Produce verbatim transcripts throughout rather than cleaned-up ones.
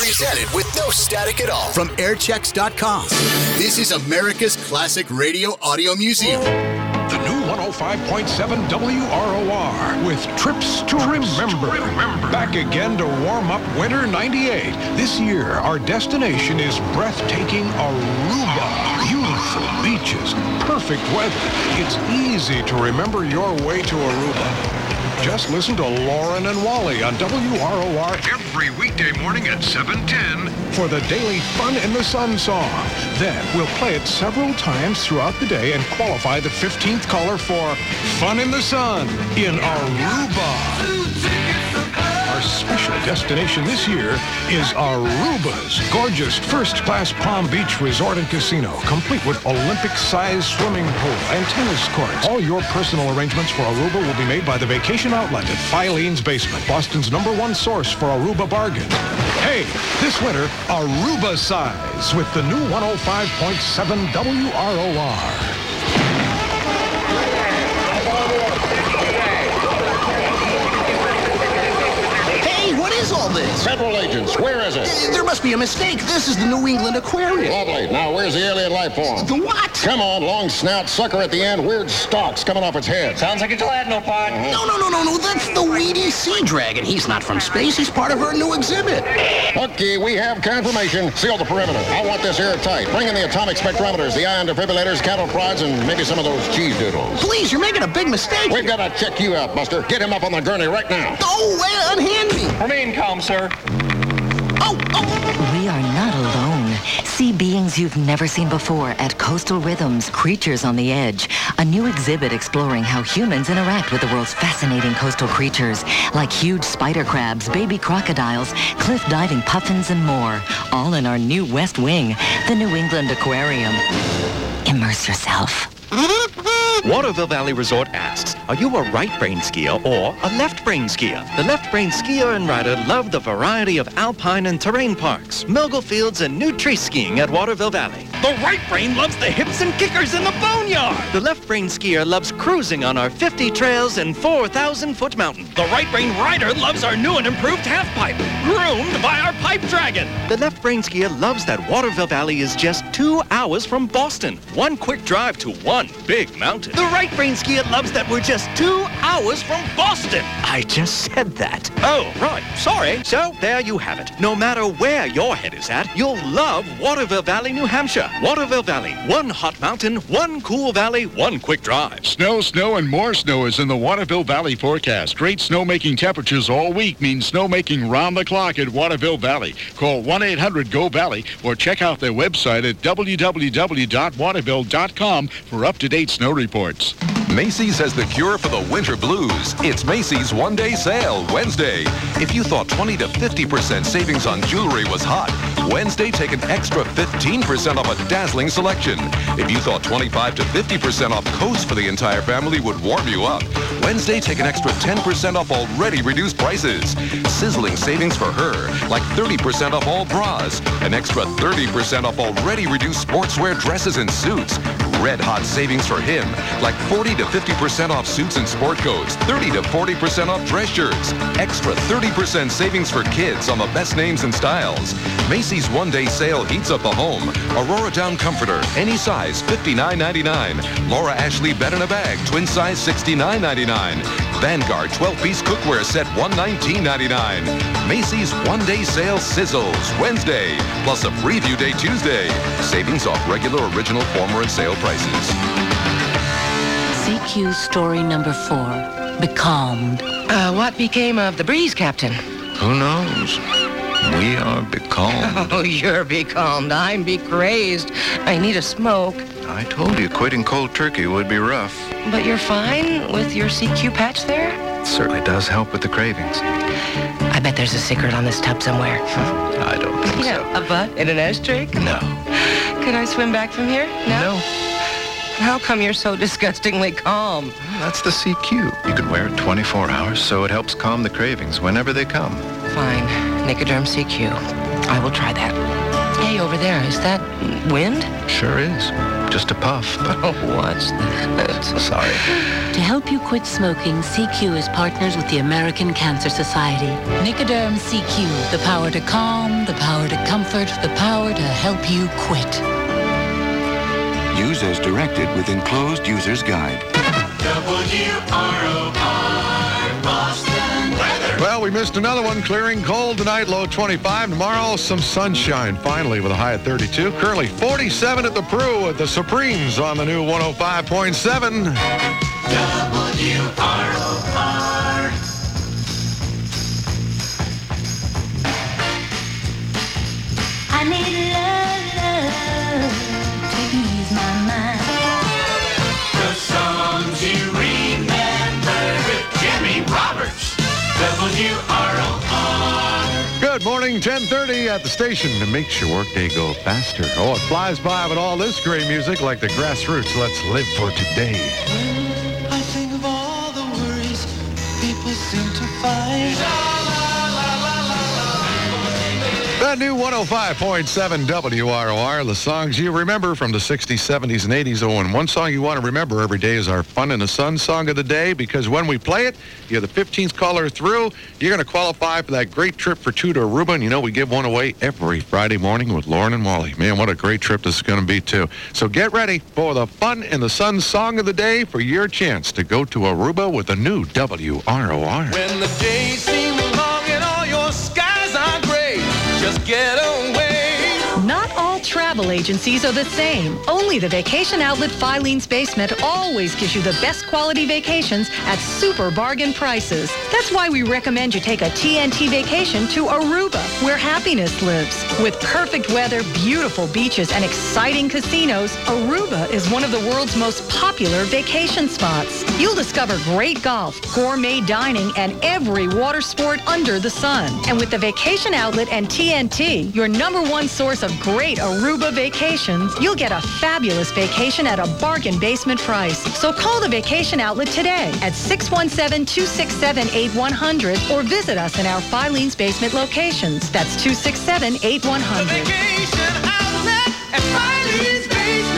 Presented with no static at all from airchecks dot com. This is America's Classic Radio Audio Museum. The new one oh five point seven W R O R with trips to remember. remember. Back again to warm up winter ninety-eight. This year, our destination is breathtaking Aruba. Beautiful beaches, perfect weather. It's easy to remember your way to Aruba. Just listen to Lauren and Wally on W R O R every weekday morning at seven ten for the daily Fun in the Sun song. Then we'll play it several times throughout the day and qualify the fifteenth caller for Fun in the Sun in Aruba. Our special destination this year is Aruba's gorgeous first-class Palm Beach Resort and Casino, complete with Olympic-sized swimming pool and tennis courts. All your personal arrangements for Aruba will be made by the Vacation Outlet at Filene's Basement, Boston's number one source for Aruba bargains. Hey, this winter, Aruba size with the new one oh five point seven W R O R. All this? Federal agents, where is it? There must be a mistake. This is the New England Aquarium. Lovely. Now, where's the alien life form? The what? Come on, long snout, sucker at the end, weird stalks coming off its head. Sounds like a gelatinopod. Uh-huh. No, no, no, no, no. That's the weedy sea dragon. He's not from space. He's part of our new exhibit. Okay, we have confirmation. Seal the perimeter. I want this airtight. Bring in the atomic spectrometers, the ion defibrillators, cattle prods, and maybe some of those cheese doodles. Please, you're making a big mistake. We've got to check you out, Buster. Get him up on the gurney right now. Oh, well, unhand me. Remain calm, sir. Oh, oh. We are not alone. See beings you've never seen before at Coastal Rhythms, Creatures on the Edge, a new exhibit exploring how humans interact with the world's fascinating coastal creatures, like huge spider crabs, baby crocodiles, cliff diving puffins, and more, all in our new West Wing, the New England Aquarium. Immerse yourself. Waterville Valley Resort asks, are you a right-brain skier or a left-brain skier? The left-brain skier and rider love the variety of alpine and terrain parks, Milgo Fields, and new tree skiing at Waterville Valley. The right brain loves the hips and kickers in the boneyard. The left-brain skier loves cruising on our fifty trails and four thousand foot mountain. The right-brain rider loves our new and improved half-pipe, groomed by our pipe dragon. The left-brain skier loves that Waterville Valley is just two hours from Boston. One quick drive to one big mountain. The right-brain skier loves that we're just two hours from Boston. I just said that. Oh, right. Sorry. So there you have it. No matter where your head is at, you'll love Waterville Valley, New Hampshire. Waterville Valley. One hot mountain, one cool valley, one quick drive. Snow, snow, and more snow is in the Waterville Valley forecast. Great snow-making temperatures all week means snowmaking round the clock at Waterville Valley. Call one eight hundred go valley or check out their website at w w w dot waterville dot com for up-to-date snow reports. Macy's has the cure for the winter blues. It's Macy's one-day sale, Wednesday. If you thought twenty to fifty percent savings on jewelry was hot, Wednesday take an extra fifteen percent off a dazzling selection. If you thought twenty-five to fifty percent off coats for the entire family would warm you up, Wednesday take an extra ten percent off already reduced prices. Sizzling savings for her, like thirty percent off all bras, an extra thirty percent off already reduced sportswear dresses and suits. Red hot savings for him, like forty to fifty percent off suits and sport coats, thirty to forty percent off dress shirts, extra thirty percent savings for kids on the best names and styles. Macy's one-day sale heats up the home. Aurora Down Comforter, any size, fifty-nine ninety-nine. Laura Ashley Bed in a Bag, twin size, sixty-nine ninety-nine. Vanguard twelve-piece cookware set, one nineteen ninety-nine. Macy's one-day sale sizzles Wednesday, plus a preview day Tuesday. Savings off regular, original, former, and sale prices. C Q story number four, Becalmed. Uh, what became of the breeze, Captain? Who knows? We are becalmed. Oh, you're becalmed. I'm becrazed. I need a smoke. I told you quitting cold turkey would be rough. But you're fine with your C Q patch there? It certainly does help with the cravings. I bet there's a secret on this tub somewhere. I don't think yeah, so. A butt in an ashtray? No. Could I swim back from here? No? No. How come you're so disgustingly calm? That's the C Q. You can wear it twenty-four hours, so it helps calm the cravings whenever they come. Fine. Nicoderm C Q. I will try that. Hey, over there, is that wind? Sure is. Just a puff, but... Oh, what's that? Sorry. To help you quit smoking, C Q is partners with the American Cancer Society. Nicoderm C Q, the power to calm, the power to comfort, the power to help you quit. Use as directed with enclosed user's guide. W R O R Boston weather. Well, we missed another one. Clearing cold tonight, low twenty-five. Tomorrow, some sunshine, finally, with a high at thirty-two. Currently forty-seven at the Peru at the Supremes on the new one oh five point seven. W R O R. I need love, love to ease my mind. The songs you remember with Jimmy Roberts. W R O R. Good morning, ten thirty at the station to make your workday go faster. Oh, it flies by with all this great music like the Grassroots. Let's live for today. I think of all the worries people seem to find. The new one oh five point seven W R O R, the songs you remember from the sixties, seventies, and eighties. Oh, and one song you want to remember every day is our Fun in the Sun song of the day, because when we play it, you're the fifteenth caller through. You're going to qualify for that great trip for two to Aruba. And you know we give one away every Friday morning with Lauren and Wally. Man, what a great trip this is going to be, too. So get ready for the Fun in the Sun song of the day for your chance to go to Aruba with a new W R O R. When the days seem long and all your skies are gray, just get away. Not all travel agencies are the same. Only the Vacation Outlet Filene's Basement always gives you the best quality vacations at super bargain prices. That's why we recommend you take a T N T vacation to Aruba, where happiness lives. With perfect weather, beautiful beaches, and exciting casinos, Aruba is one of the world's most popular vacation spots. You'll discover great golf, gourmet dining, and every water sport under the sun. And with the Vacation Outlet and T N T, your number one source of great Aruba vacations, you'll get a fabulous vacation at a bargain basement price. So call the Vacation Outlet today at six one seven, two six seven, eight one zero zero or visit us in our Filene's Basement locations. That's two six seven, eight one zero zero. The Vacation Outlet at Filene's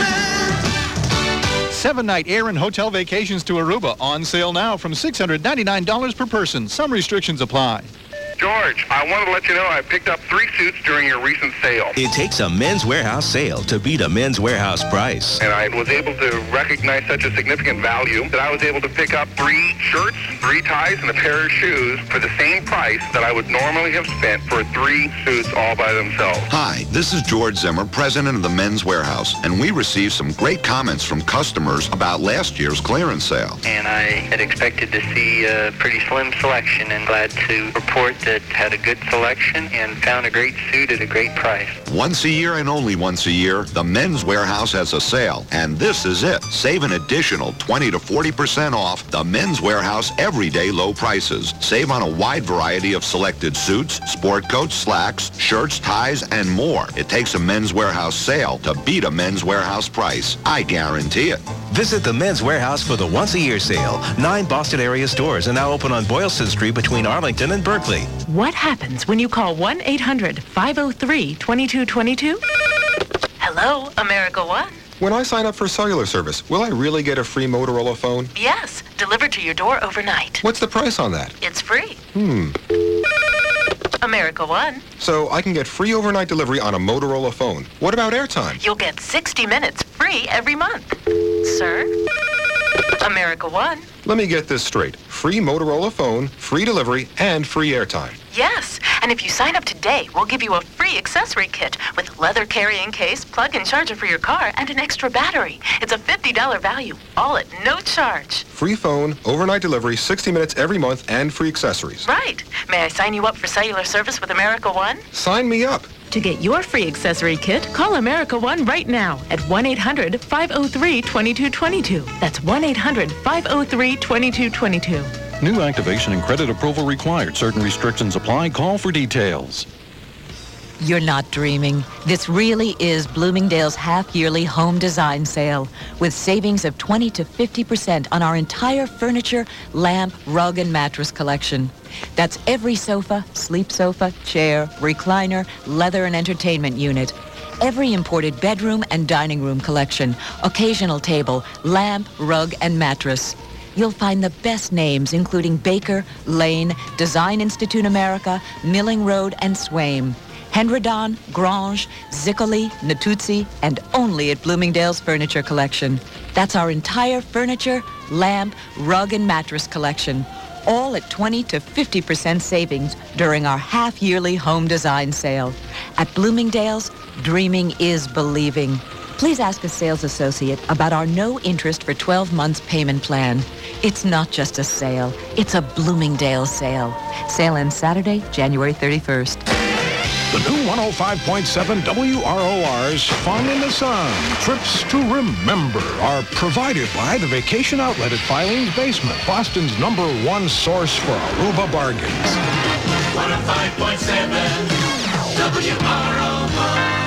Basement. Seven-night air and hotel vacations to Aruba on sale now from six hundred ninety-nine dollars per person. Some restrictions apply. George, I wanted to let you know I picked up three suits during your recent sale. It takes a Men's Warehouse sale to beat a Men's Warehouse price. And I was able to recognize such a significant value that I was able to pick up three shirts, three ties, and a pair of shoes for the same price that I would normally have spent for three suits all by themselves. Hi, this is George Zimmer, president of the Men's Warehouse, and we received some great comments from customers about last year's clearance sale. And I had expected to see a pretty slim selection, and glad to report that had a good selection and found a great suit at a great price. Once a year and only once a year, the Men's Warehouse has a sale, and this is it. Save an additional twenty to forty percent off the Men's Warehouse everyday low prices. Save on a wide variety of selected suits, sport coats, slacks, shirts, ties, and more. It takes a Men's Warehouse sale to beat a Men's Warehouse price. I guarantee it. Visit the Men's Warehouse for the once-a-year sale. Nine Boston area stores are now open on Boylston Street between Arlington and Berkeley. What happens when you call one eight hundred, five oh three, two two two two? Hello, America One. When I sign up for cellular service, will I really get a free Motorola phone? Yes, delivered to your door overnight. What's the price on that? It's free. Hmm. America One. So I can get free overnight delivery on a Motorola phone. What about airtime? You'll get sixty minutes free every month. Sir? America One. Let me get this straight. Free Motorola phone, free delivery, and free airtime. Yes, and if you sign up today, we'll give you a free accessory kit with leather carrying case, plug-in charger for your car, and an extra battery. It's a fifty dollars value, all at no charge. Free phone, overnight delivery, sixty minutes every month, and free accessories. Right. May I sign you up for cellular service with America One? Sign me up. To get your free accessory kit, call America One right now at one eight hundred, five oh three, two two two two. That's one eight hundred, five oh three, two two two two. New activation and credit approval required. Certain restrictions apply. Call for details. You're not dreaming. This really is Bloomingdale's half-yearly home design sale with savings of twenty to fifty percent on our entire furniture, lamp, rug, and mattress collection. That's every sofa, sleep sofa, chair, recliner, leather, and entertainment unit. Every imported bedroom and dining room collection, occasional table, lamp, rug, and mattress. You'll find the best names, including Baker, Lane, Design Institute America, Milling Road, and Swaim. Hendredon, Grange, Ziccoli, Natuzzi, and only at Bloomingdale's Furniture Collection. That's our entire furniture, lamp, rug, and mattress collection. All at twenty to fifty percent savings during our half-yearly home design sale. At Bloomingdale's, dreaming is believing. Please ask a sales associate about our no-interest for twelve months payment plan. It's not just a sale, it's a Bloomingdale's sale. Sale ends Saturday, January thirty-first. The new one oh five point seven W R O R's Fun in the Sun trips to remember are provided by the Vacation Outlet at Filene's Basement, Boston's number one source for Aruba bargains. one oh five point seven W R O R.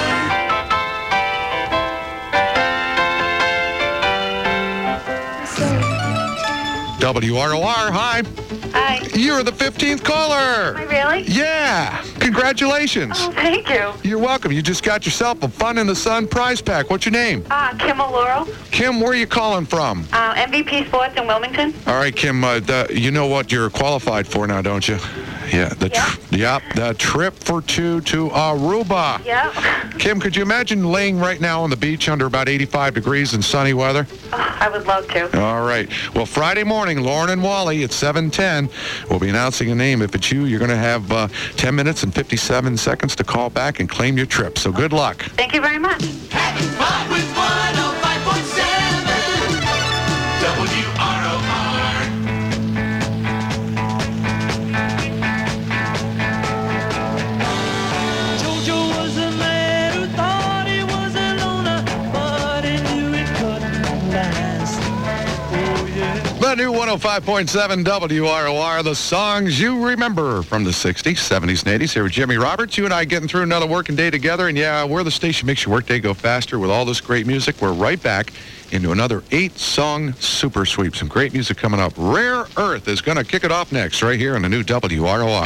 W R O R, hi. Hi. You're the fifteenth caller. Am I really? Yeah. Congratulations. Oh, thank you. You're welcome. You just got yourself a Fun in the Sun prize pack. What's your name? Uh, Kim Laurel. Kim, where are you calling from? Uh, M V P Sports in Wilmington. All right, Kim, uh, the, you know what you're qualified for now, don't you? Yeah, the tr- yep, the trip for two to Aruba. Yeah. Kim, could you imagine laying right now on the beach under about eighty-five degrees in sunny weather? Oh, I would love to. All right. Well, Friday morning, Lauren and Wally at seven ten will be announcing a name. If it's you, you're going to have uh, ten minutes and fifty-seven seconds to call back and claim your trip. So good luck. Thank you very much. Having fun with one oh five point seven W R O R. Jojo was a man who thought he was a loner, but he knew it couldn't last. Oh, yeah. The new one oh five point seven W R O R, the songs you remember from the sixties, seventies, and eighties. Here with Jimmy Roberts. You and I getting through another working day together. And yeah, we're the station makes your workday go faster with all this great music. We're right back into another eight-song super sweep. Some great music coming up. Rare Earth is going to kick it off next right here on the new W R O R.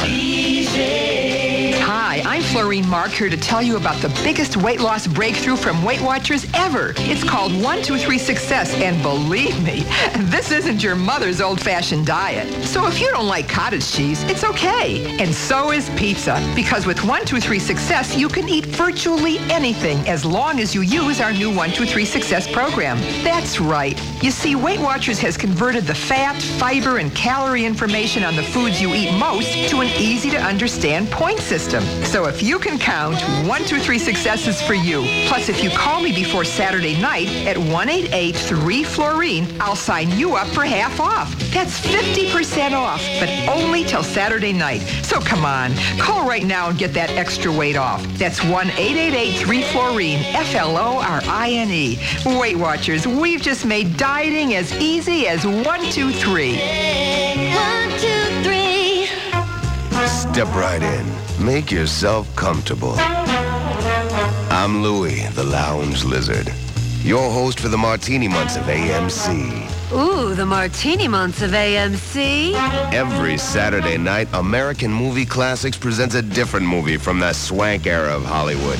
Hi, I'm Florine Mark here to tell you about the biggest weight loss breakthrough from Weight Watchers ever. It's called one two three Success, and believe me, this isn't your mother's old-fashioned diet. So if you don't like cottage cheese, it's okay. And so is pizza, because with one two three Success, you can eat virtually anything as long as you use our new one two three Success program. That's right. You see, Weight Watchers has converted the fat, fiber, and calorie information on the foods you eat most to an easy-to-understand point system. So if you can count, one two three Success is for you. Plus, if you call me before Saturday night at one eight eight three Florine, I'll sign you up for half off. That's fifty percent off, but only till Saturday night. So come on, call right now and get that extra weight off. That's one eight eight eight three Florine, F L O R I N E. Weight Watchers, we've just made dieting as easy as one, two, three. One, two, three. Step right in. Make yourself comfortable. I'm Louie, the Lounge Lizard, your host for the Martini Months of A M C. Ooh, the Martini Months of A M C. Every Saturday night, American Movie Classics presents a different movie from the swank era of Hollywood.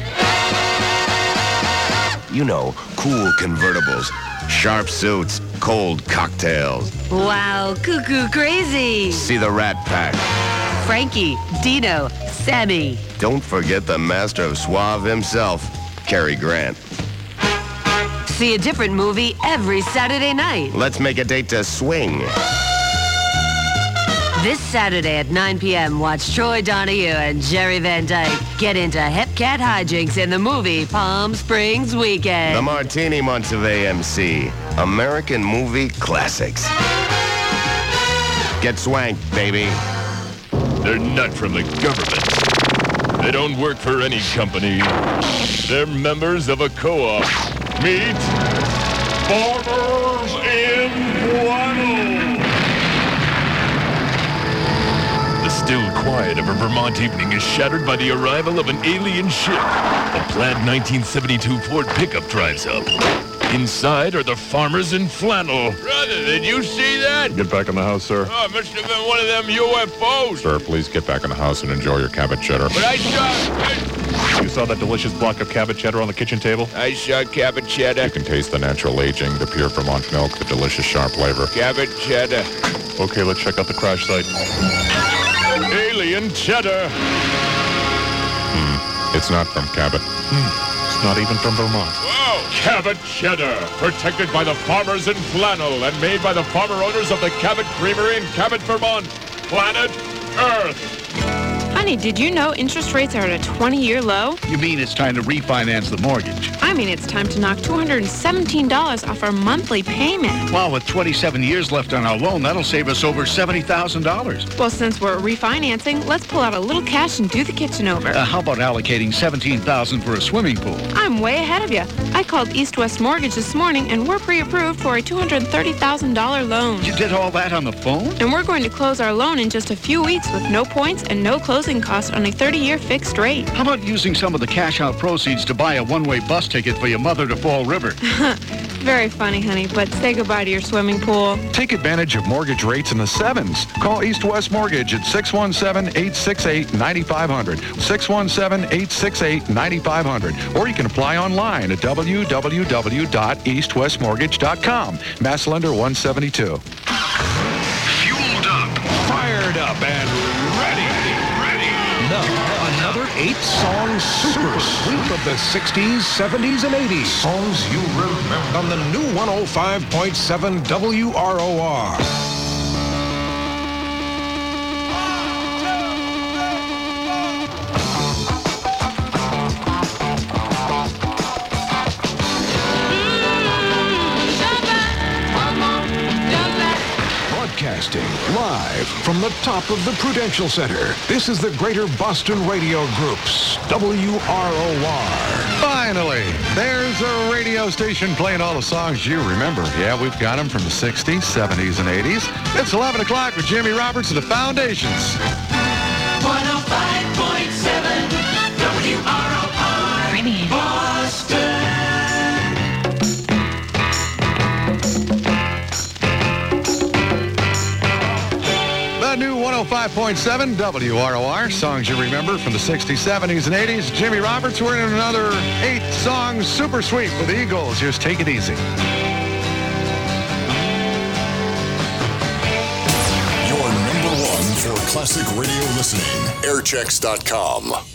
You know, cool convertibles, sharp suits, cold cocktails. Wow, cuckoo crazy. See the Rat Pack. Frankie, Dino, Sammy. Don't forget the master of suave himself, Cary Grant. See a different movie every Saturday night. Let's make a date to swing. This Saturday at nine p.m., watch Troy Donahue and Jerry Van Dyke get into hip cat hijinks in the movie Palm Springs Weekend. The Martini Months of A M C. American Movie Classics. Get swanked, baby. They're not from the government. They don't work for any company. They're members of a co-op. Meet Farmers in Guano. The still quiet of a Vermont evening is shattered by the arrival of an alien ship. A plaid nineteen seventy-two Ford pickup drives up. Inside are the farmers in flannel. Brother, did you see that? Get back in the house, sir. Oh, it must have been one of them U F Os. Sir, please get back in the house and enjoy your Cabot cheddar. But I saw... You saw that delicious block of Cabot cheddar on the kitchen table? I saw Cabot cheddar. You can taste the natural aging, the pure Vermont milk, the delicious sharp flavor. Cabot cheddar. Okay, let's check out the crash site. Alien cheddar. Hmm. It's not from Cabot. Hmm. It's not even from Vermont. Whoa! Cabot cheddar, protected by the farmers in flannel and made by the farmer owners of the Cabot Creamery in Cabot, Vermont. Planet Earth. Honey, did you know interest rates are at a twenty-year low? You mean it's time to refinance the mortgage? I mean it's time to knock two hundred seventeen dollars off our monthly payment. Well, with twenty-seven years left on our loan, that'll save us over seventy thousand dollars. Well, since we're refinancing, let's pull out a little cash and do the kitchen over. Uh, how about allocating seventeen thousand dollars for a swimming pool? I'm way ahead of you. I called East West Mortgage this morning, and we're pre-approved for a two hundred thirty thousand dollars loan. You did all that on the phone? And we're going to close our loan in just a few weeks with no points and no closing costs on a thirty-year fixed rate. How about using some of the cash-out proceeds to buy a one-way bus ticket for your mother to Fall River? Very funny, honey, but say goodbye to your swimming pool. Take advantage of mortgage rates in the sevens. Call East West Mortgage at six one seven, eight six eight, nine five zero zero, six one seven, eight six eight, nine five zero zero, or you can apply online at w w w dot east west mortgage dot com. Mass Lender one seventy-two. Fueled up, fired up, and ready, ready. Now, another eight-song super sweep of the sixties, seventies, and eighties. Songs you remember on the new one oh five point seven W R O R. Broadcasting live from the top of the Prudential Center. This is the Greater Boston Radio Group's W R O R. Finally, there's a radio station playing all the songs you remember. Yeah, we've got them from the sixties, seventies, and eighties. It's eleven o'clock with Jimmy Roberts of the Foundations. one oh five point seven W R O R. Boston. The new one oh five point seven W R O R, songs you remember from the sixties, seventies, and eighties. Jimmy Roberts, we're in another eight-song super sweep with the Eagles. Just take it easy. Your number one for classic radio listening, airchecks dot com.